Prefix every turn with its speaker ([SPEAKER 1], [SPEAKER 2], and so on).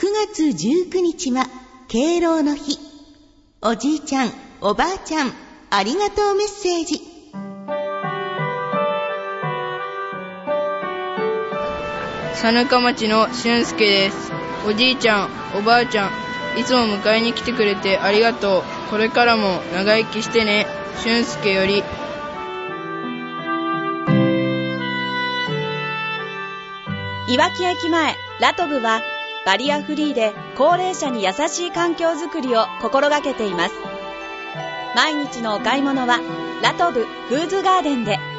[SPEAKER 1] 9月19日は敬老の日。おじいちゃん、おばあちゃん、ありがとうメッセージ。
[SPEAKER 2] 佐中町の俊介です。おじいちゃん、おばあちゃん、いつも迎えに来てくれてありがとう。これからも長生きしてね。俊介より。
[SPEAKER 3] いわき駅前ラトブはバリアフリーで高齢者に優しい環境づくりを心がけています。毎日のお買い物はラトブフーズガーデンで。